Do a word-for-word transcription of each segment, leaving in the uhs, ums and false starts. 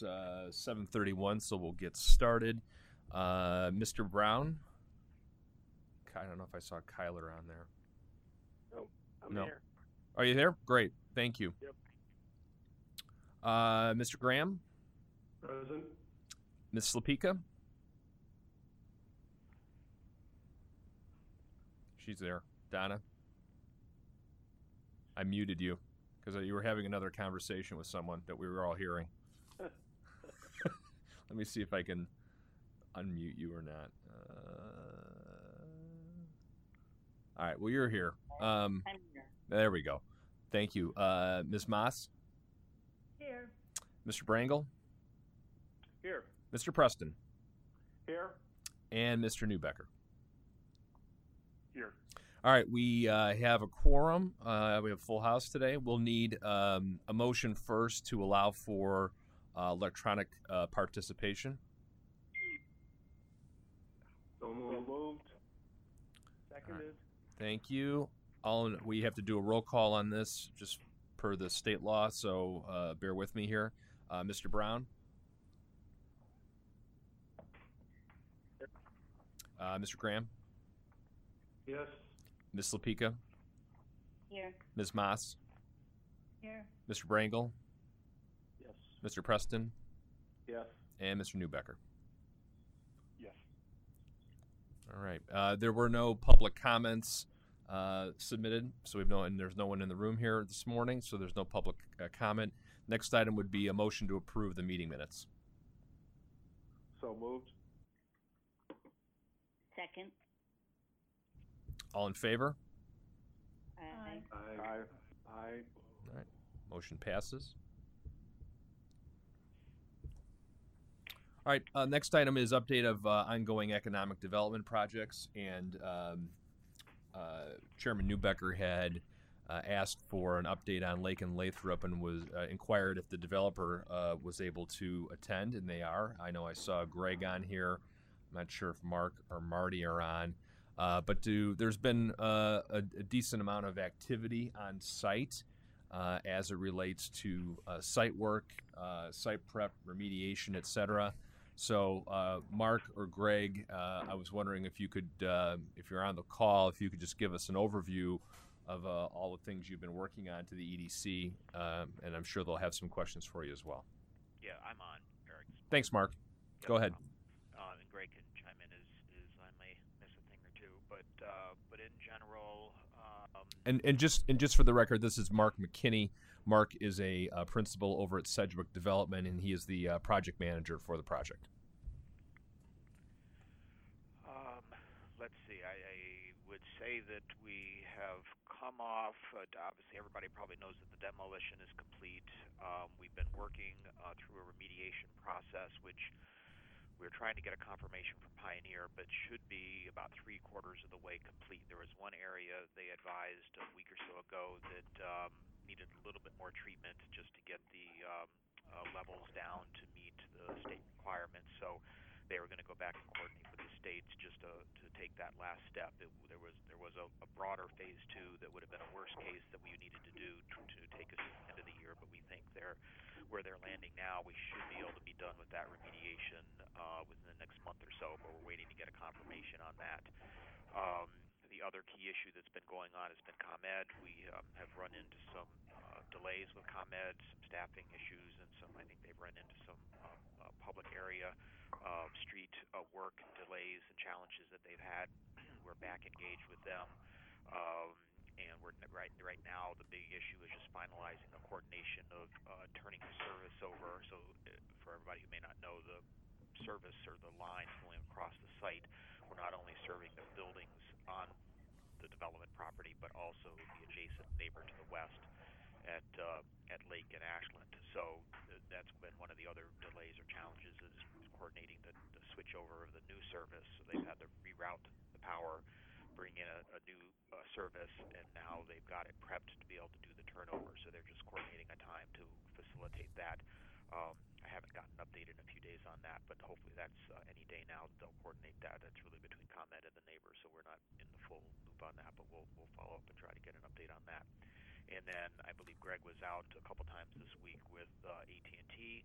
uh, seven thirty-one, so we'll get started. Uh, Mister Brown, I don't know if I saw Kyler on there. No, I'm No. here. Are you there? Great, thank you. Yep. Uh, Mister Graham, Present. Miss Slapika. She's there. Donna, I muted you because you were having another conversation with someone that we were all hearing. Let me see if I can unmute you or not. Uh, all right. Well, you're here. Um, I'm here. there we go. Thank you, uh, Miz Moss, Here. Mister Brangle, Here. Mister Preston, Here. and Mister Newbecker. Here. All right. We uh, have a quorum. Uh, we have a full house today. We'll need um, a motion first to allow for uh, electronic uh, participation. So moved. So moved. Seconded. Thank you. All in, we have to do a roll call on this, just per the state law. So uh, bear with me here, uh, Mister Brown, uh, Mister Graham, Yes. Miss Lapika, Here. Miz Moss, Here. Mister Brangle, Yes. Mister Preston, Yes. and Mister Newbecker. Yes. All right. Uh, there were no public comments uh, submitted, so we've no, and there's no one in the room here this morning, so there's no public uh, comment. Next item would be a motion to approve the meeting minutes. So moved. Second. All in favor? Aye. Aye. Aye. Aye. All right. Motion passes. All right. Uh, next item is update of uh, ongoing economic development projects, and um, uh, Chairman Newbecker had uh, asked for an update on Lake and Lathrop, and was uh, inquired if the developer uh, was able to attend, and they are. I know I saw Greg on here. I'm not sure if Mark or Marty are on. Uh, but do, there's been uh, a, a decent amount of activity on site uh, as it relates to uh, site work, uh, site prep, remediation, et cetera. So, uh, Mark or Greg, uh, I was wondering if you could, uh, if you're on the call, if you could just give us an overview of uh, all the things you've been working on to the E D C, um, and I'm sure they'll have some questions for you as well. Yeah, I'm on, Eric. Thanks, Mark. Yep, Go ahead. Uh, and Greg can chime in as, as I may miss a thing or two, but uh, but in general, um, And and just and just for the record, this is Mark McKinney. Mark is a uh, principal over at Sedgwick Development, and he is the uh, project manager for the project. um, let's see. I, I would say that we have come off. Uh, obviously, everybody probably knows that the demolition is complete. Um, we've been working uh, through a remediation process, which we're trying to get a confirmation from Pioneer, but should be about three quarters of the way complete. There was one area they advised a week or so ago that um, needed a little bit more treatment just to get the um, uh, levels down to meet the state requirements. So they were going to go back and coordinate with the states just to, to take that last step. It, there was there was a, a broader phase two that would have been a worst case that we needed to do to, to take us to the end of the year, but we think they're where they're landing now, we should be able to be done with that remediation uh, within the next month or so, but we're waiting to get a confirmation on that. Um, the other key issue that's been going on has been ComEd. We um, have run into some uh, delays with ComEd, some staffing issues, and some, I think they've run into some uh, uh, public area uh, street uh, work delays and challenges that they've had. We're back engaged with them. Um, And we're right right now. The big issue is just finalizing the coordination of uh, turning the service over. So, uh, for everybody who may not know, the service or the lines going across the site, we're not only serving the buildings on the development property, but also the adjacent neighbor to the west at uh, at Lake and Ashland. So uh, that's been one of the other delays or challenges is coordinating the, the switch over of the new service. So they've had to reroute the power, bring in a, a new uh, service, and now they've got it prepped to be able to do the turnover. So they're just coordinating a time to facilitate that. Um, I haven't gotten an update in a few days on that, but hopefully that's uh, any day now that they'll coordinate that. That's really between ComEd and the neighbor, so we're not in the full loop on that, but we'll we'll follow up and try to get an update on that. And then I believe Greg was out a couple times this week with uh, A T and T to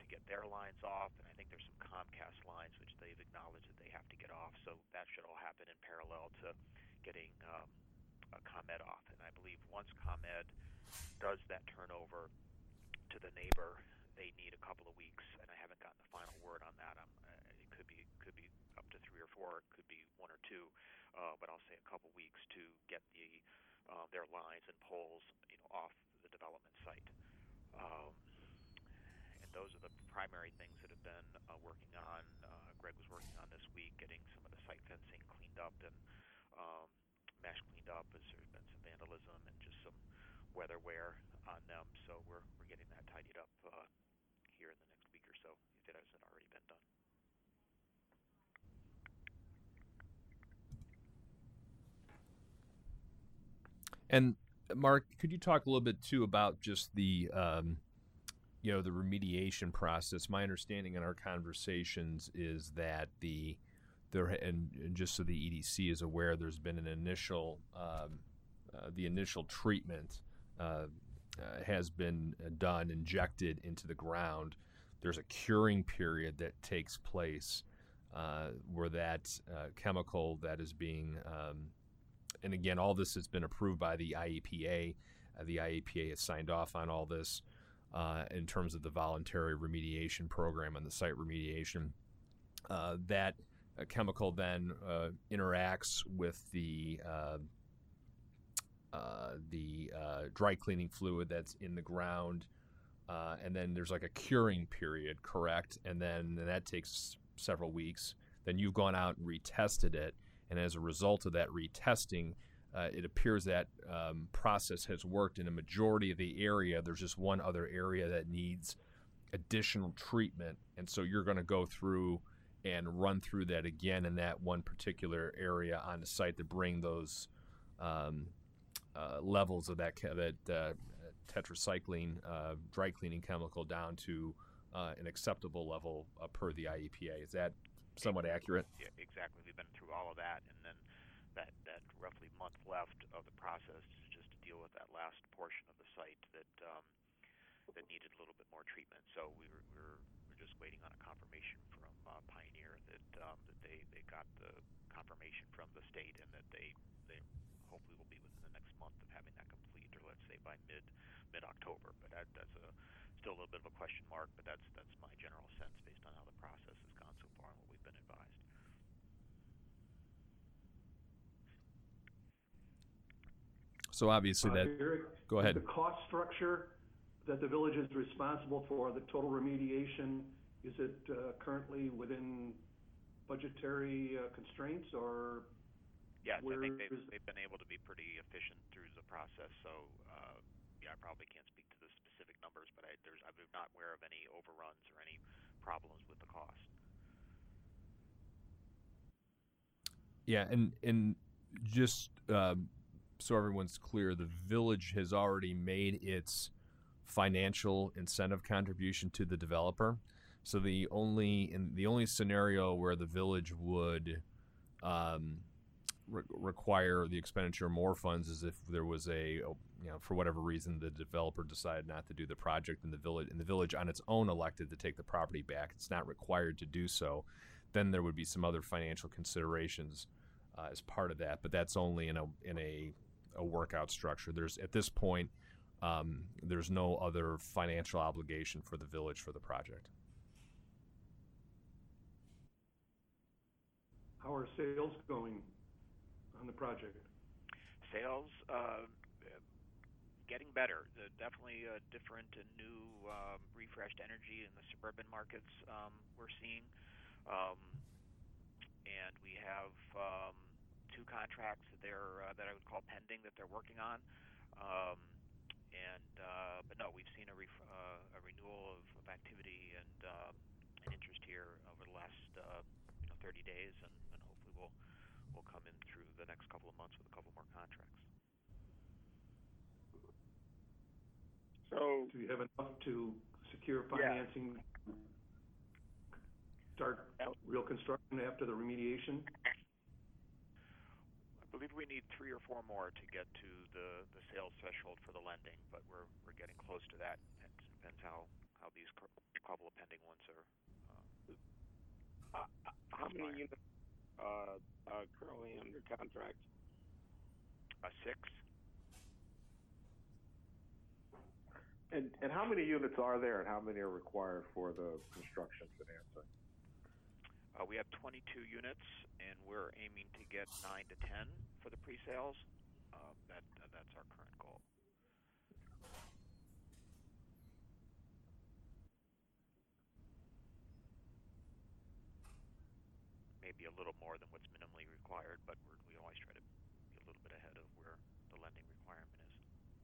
to get their lines off, and I think there's some Comcast lines which they've acknowledged that they have to get off. So that should all happen in parallel to getting um, uh, ComEd off. And I believe once ComEd does that turnover to the neighbor, they need a couple of weeks, and I haven't gotten the final word on that. I'm, uh, it could be could be up to three or four, it could be one or two, uh, but I'll say a couple weeks to get the uh, their lines and poles, you know, off the development site. Um, and those are the primary things that have been uh, working on. Uh, Greg was working on this week, getting some of the site fencing cleaned up and um, mesh cleaned up, as there's been some vandalism and just some weather wear on them. So we're we're getting that tidied up uh, here in the next week or so, if it hasn't already been done. And Mark, could you talk a little bit too about just the, um, you know, the remediation process? My understanding in our conversations is that the there and, and just so the E D C is aware, there's been an initial, um, uh, the initial treatment uh, uh, has been done, injected into the ground. There's a curing period that takes place uh, where that uh, chemical that is being um, and again, all this has been approved by the I E P A. Uh, the I E P A has signed off on all this uh, in terms of the voluntary remediation program and the site remediation. Uh, that uh, chemical then uh, interacts with the uh, uh, the uh, dry cleaning fluid that's in the ground, uh, and then there's like a curing period, correct? And then and that takes several weeks. Then you've gone out and retested it. And as a result of that retesting, uh, it appears that um, process has worked in a majority of the area. There's just one other area that needs additional treatment. And so you're going to go through and run through that again in that one particular area on the site to bring those um, uh, levels of that, that uh, tetracycline uh, dry cleaning chemical down to uh, an acceptable level uh, per the I E P A. Is that somewhat accurate? Yeah, exactly. We've been through all of that, and then that, that roughly month left of the process is just to deal with that last portion of the site that um, that needed a little bit more treatment. So we were, we're we're just waiting on a confirmation from uh, Pioneer that um, that they, they got the confirmation from the state, and that they they hopefully will be within the next month of having that complete, or let's say by mid mid October. But that, that's a still a little bit of a question mark. But that's that's my general sense based on how the process has gone so far and what we've been advised. So obviously that. Uh, Eric, go ahead. The cost structure that the village is responsible for, the total remediation, is it uh, currently within budgetary uh, constraints, or? Yes, I think they've, is... they've been able to be pretty efficient through the process. So, uh, yeah, I probably can't speak to the specific numbers, but I, there's, I'm not aware of any overruns or any problems with the cost. Yeah, and and just um, so everyone's clear, the village has already made its financial incentive contribution to the developer. So the only in the only scenario where the village would um, re- require the expenditure of more funds is if there was a, you know, for whatever reason the developer decided not to do the project, and the village and the village on its own elected to take the property back. It's not required to do so. Then there would be some other financial considerations uh, as part of that, but that's only in a in a, a workout structure. There's at this point um, there's no other financial obligation for the village for the project. How are sales going on the project? Sales uh, getting better. Uh, definitely uh, different and new, um, refreshed energy in the suburban markets um, we're seeing. Um, and we have um, two contracts that they're uh, that I would call pending that they're working on. Um, and uh, but no, we've seen a, ref- uh, a renewal of, of activity and uh, an interest here over the last uh, you know thirty days, and, and hopefully we'll we'll come in through the next couple of months with a couple more contracts. So, do you have enough to secure financing? Yeah. Start real construction after the remediation? I believe we need three or four more to get to the, the sales threshold for the lending, but we're we're getting close to that. It depends how, how these cou- couple of pending ones are. Uh, how many units uh, are currently under contract? Uh, six. And, and how many units are there and how many are required for the construction financing? Uh, we have twenty-two units, and we're aiming to get nine to ten for the pre-sales. Uh, that uh, that's our current goal. Maybe a little more than what's minimally required, but we're, we always try to be a little bit ahead of where the lending requirement is.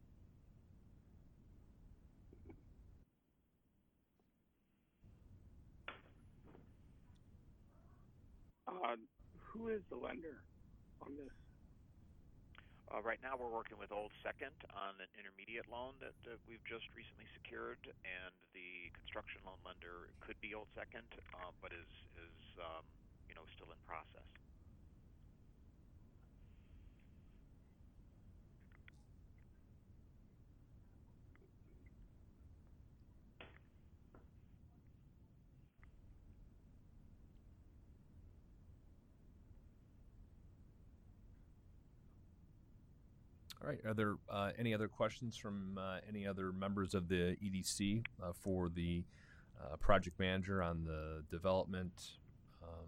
Uh, who is the lender on this? Uh, right now, we're working with Old Second on an intermediate loan that, that we've just recently secured, and the construction loan lender could be Old Second, uh, but is is um, you know still in process. All right. Are there uh, any other questions from uh, any other members of the E D C uh, for the uh, project manager on the development? Um,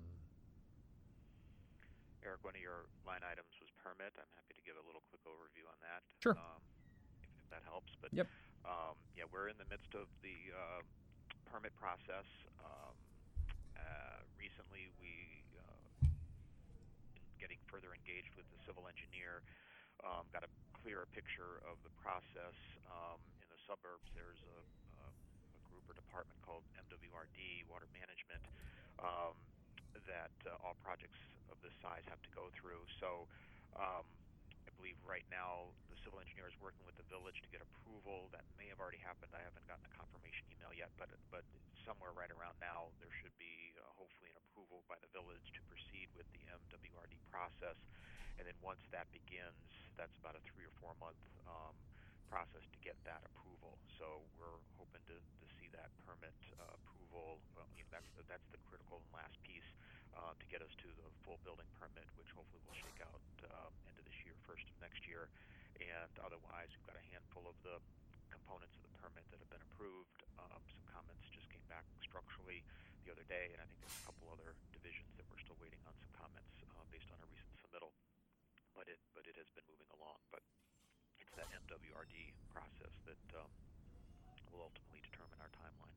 Eric, one of your line items was permit. I'm happy to give a little quick overview on that. Sure. Um, if, if that helps. But Yep. um, yeah, we're in the midst of the uh, permit process. Um, uh, recently, we uh, been getting further engaged with the civil engineer. Um, got a clearer picture of the process. Um, in the suburbs, there's a, a, a group or department called M W R D, Water Management, um, that uh, all projects of this size have to go through. So um, I believe right now the civil engineer is working with the village to get approval. That may have already happened. I haven't gotten a confirmation email yet, but but somewhere right around now there should be uh, hopefully an approval by the village to proceed with the M W R D process. And then once that begins, that's about a three or four month um, process to get that approval. So we're hoping to, to see that permit uh, approval. Well, you know, that's the, that's the critical and last piece uh, to get us to the full building permit, which hopefully will shake out um, end of this year, first of next year. And otherwise, we've got a handful of the components of the permit that have been approved. Um, some comments just came back structurally the other day, and I think there's a couple other divisions that we're still waiting on some comments uh, based on a recent submittal. But it but it has been moving along. But it's that M W R D process that um, will ultimately determine our timeline.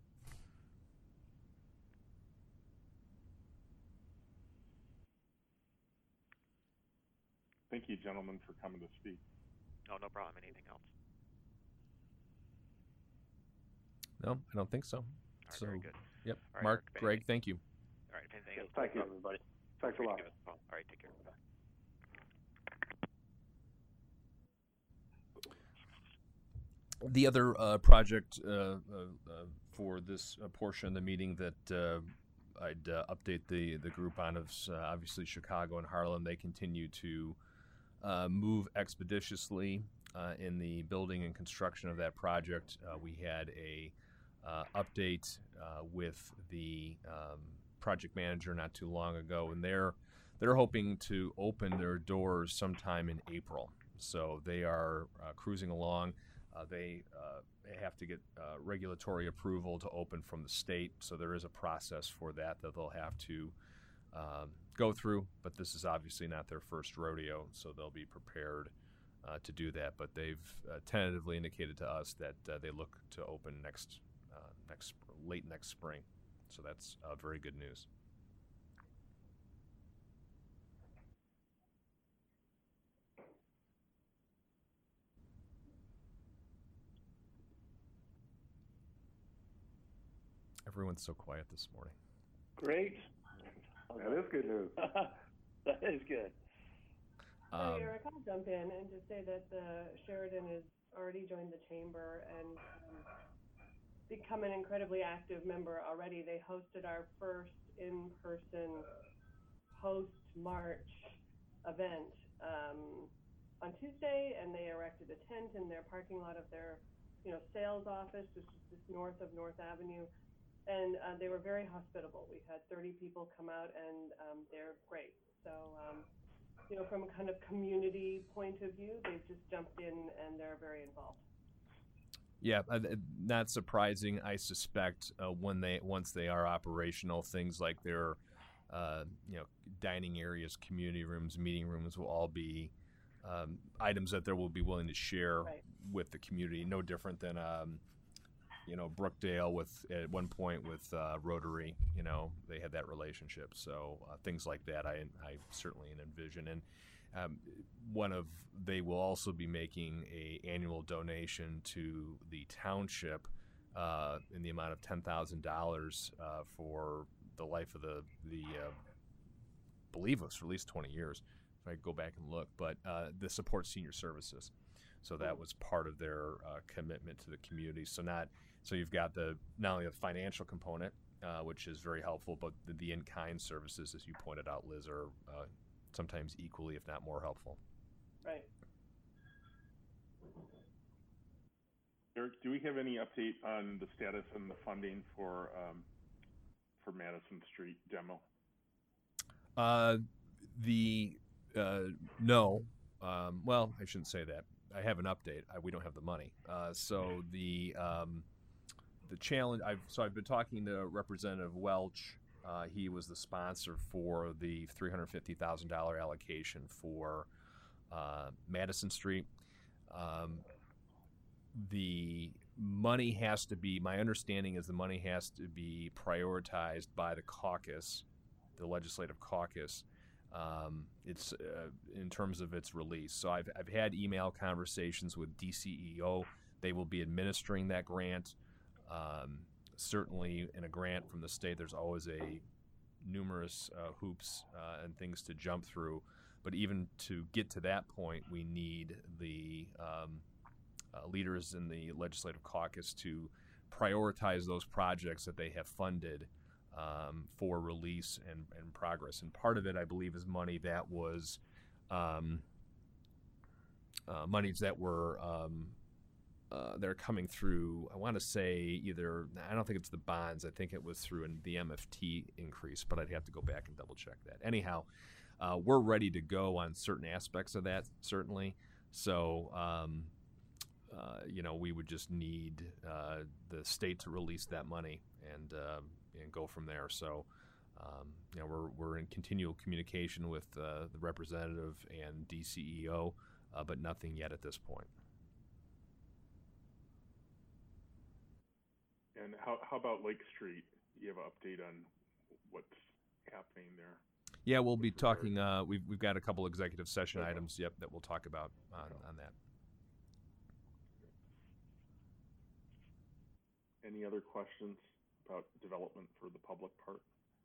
Thank you, gentlemen, for coming to speak. No, no problem. Anything else? no, I don't think so. All right, so, very good. Yep. All right, Mark, Eric, Greg, thank you. All right, if anything else, Thank you, everybody. Thanks a lot. give us a call. All right, take care. Bye. The other uh, project uh, uh, uh, for this uh, portion of the meeting that uh, I'd uh, update the, the group on is uh, obviously Chicago and Harlem. They continue to uh, move expeditiously uh, in the building and construction of that project. Uh, we had a uh, update uh, with the um, project manager not too long ago, and they're they're hoping to open their doors sometime in April. So they are uh, cruising along. Uh, they, uh, they have to get uh, regulatory approval to open from the state, so there is a process for that that they'll have to um, go through. But this is obviously not their first rodeo, so they'll be prepared uh, to do that. But they've uh, tentatively indicated to us that uh, they look to open next, uh, next late next spring. So that's uh, very good news. Everyone's so quiet this morning. Great. That is good news. That is good. Um, Hi, Eric, I'll jump in and just say that the Sheridan has already joined the chamber and um, become an incredibly active member already. They hosted our first in-person post-March event um, on Tuesday, and they erected a tent in their parking lot of their you know, sales office, just, just north of North Avenue. And uh, they were very hospitable. We had thirty people come out, and um, they're great. So, um, you know, from a kind of community point of view, they've just jumped in, and they're very involved. Yeah, uh, not surprising. I suspect uh, when they once they are operational, things like their uh, you know dining areas, community rooms, meeting rooms will all be um, items that they will be willing to share Right. with the community. No different than um, you know Brookdale with at one point with uh, Rotary. You know they had that relationship. So uh, things like that, I I certainly envision. And Um, one of they will also be making a annual donation to the township uh, in the amount of ten thousand uh, dollars for the life of the the uh, believe it was for at least twenty years. If I go back and look, but uh, the support senior services. So that was part of their uh, commitment to the community. So not so you've got the not only the financial component, uh, which is very helpful, but the, the in-kind services, as you pointed out, Liz, are uh, sometimes equally, if not more, helpful. Right. Eric, do we have any update on the status and the funding for um, for Madison Street demo? Uh, the uh, no. Um, well, I shouldn't say that. I have an update. I, we don't have the money. Uh, so the um, the challenge. I've so I've been talking to Representative Welch. Uh, he was the sponsor for the three hundred fifty thousand dollars allocation for uh, Madison Street. Um, the money has to be, my understanding is the money has to be prioritized by the caucus, the legislative caucus. Um, it's uh, in terms of its release. So I've, I've had email conversations with D C E O. They will be administering that grant. Um, certainly in a grant from the state, there's always a numerous uh, hoops uh, and things to jump through. But even to get to that point, we need the um, uh, leaders in the legislative caucus to prioritize those projects that they have funded um, for release and, and progress. And part of it, I believe, is money that was um, uh, monies that were um, Uh, they're coming through, I want to say either, I don't think it's the bonds, I think it was through an, the M F T increase, but I'd have to go back and double check that. Anyhow, uh, we're ready to go on certain aspects of that, certainly. So, um, uh, you know, we would just need uh, the state to release that money and, uh, and go from there. So, um, you know, we're, we're in continual communication with uh, the representative and D C E O, uh, but nothing yet at this point. And how, how about Lake Street? Do you have an update on what's happening there? Yeah, we'll be talking. Uh, we've we've got a couple executive session okay. items. Yep, that we'll talk about on, on that. Any other questions about development for the public part?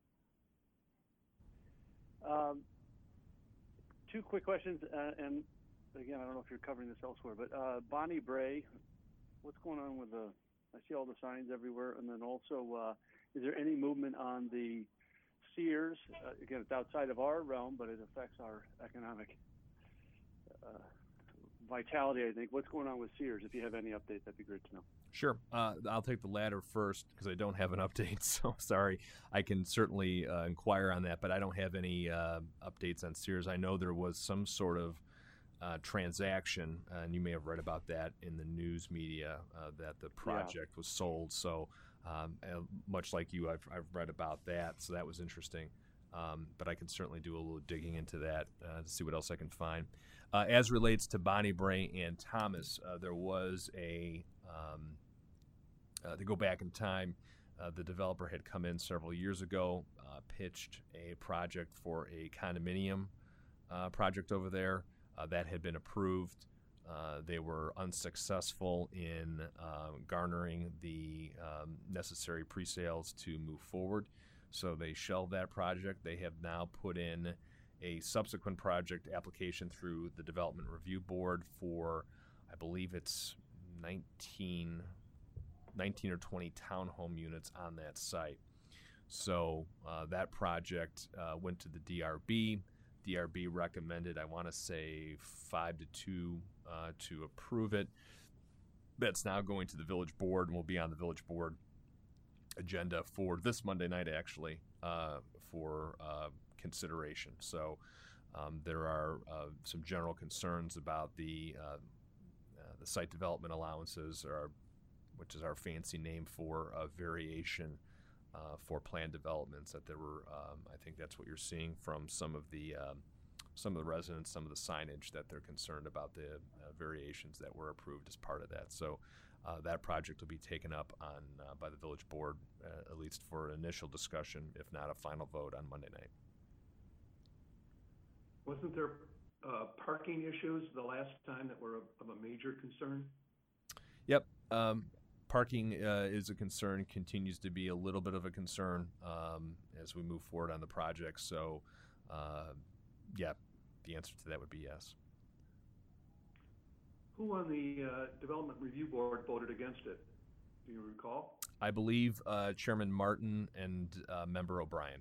Um, two quick questions, uh, and again, I don't know if you're covering this elsewhere, but uh, Bonnie Bray, what's going on with the? I see all the signs everywhere, and then also, uh, is there any movement on the Sears? Uh, again, it's outside of our realm, but it affects our economic uh, vitality, I think. What's going on with Sears? If you have any update, that'd be great to know. Sure. Uh, I'll take the latter first because I don't have an update, so sorry. I can certainly uh, inquire on that, but I don't have any uh, updates on Sears. I know there was some sort of Uh, transaction, uh, and you may have read about that in the news media, uh, that the project yeah. was sold. So um, uh, much like you, I've, I've read about that, so that was interesting. Um, but I can certainly do a little digging into that uh, to see what else I can find. Uh, as relates to Bonnie Bray and Thomas, uh, there was a, um, uh, to go back in time, uh, the developer had come in several years ago, uh, pitched a project for a condominium uh, project over there. Uh, that had been approved. Uh, they were unsuccessful in uh, garnering the um, necessary pre-sales to move forward, so they shelved that project. They have now put in a subsequent project application through the Development Review Board for, I believe it's nineteen, nineteen or twenty townhome units on that site. So uh, that project uh, went to the D R B. D R B recommended, I want to say, five to two uh, to approve it. that's now going to the village board and will be on the village board agenda for this Monday night, actually, uh, for uh, consideration. So um, there are uh, some general concerns about the uh, uh, the site development allowances, or which is our fancy name for uh, variation uh, for planned developments. That there were, um, I think that's what you're seeing from some of the um, some of the residents, some of the signage, that they're concerned about the uh, variations that were approved as part of that. So uh, that project will be taken up on uh, by the village board, uh, at least for an initial discussion, if not a final vote, on Monday night. Wasn't there uh, parking issues the last time that were of, of a major concern? Yep. Um, parking uh, is a concern, continues to be a little bit of a concern um, as we move forward on the project. So, uh, yeah, the answer to that would be yes. Who on the uh, Development Review Board voted against it? Do you recall? I believe uh, Chairman Martin and uh, Member O'Brien.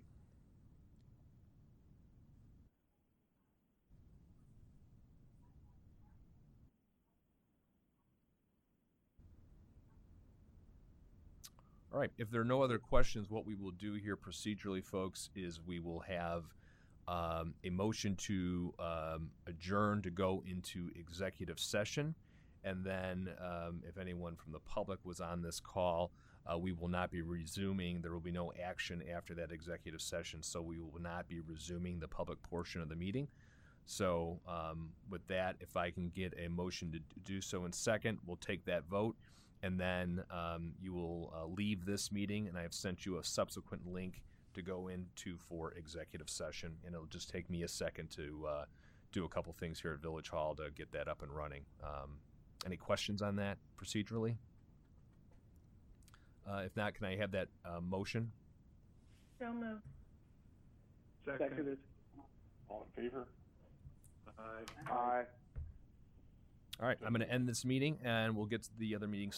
All right, if there are no other questions, what we will do here procedurally, folks, is we will have um, a motion to um, adjourn to go into executive session. And then um, if anyone from the public was on this call, uh, we will not be resuming. There will be no action after that executive session, so we will not be resuming the public portion of the meeting. So um, with that, if I can get a motion to do so in second, we'll take that vote. And then um, you will uh, leave this meeting, and I have sent you a subsequent link to go into for executive session. And it'll just take me a second to uh, do a couple things here at Village Hall to get that up and running. Um, any questions on that procedurally? Uh, if not, can I have that uh, motion? So moved. Second. Seconded. All in favor? Aye. Aye. All right, I'm going to end this meeting, and we'll get to the other meeting started.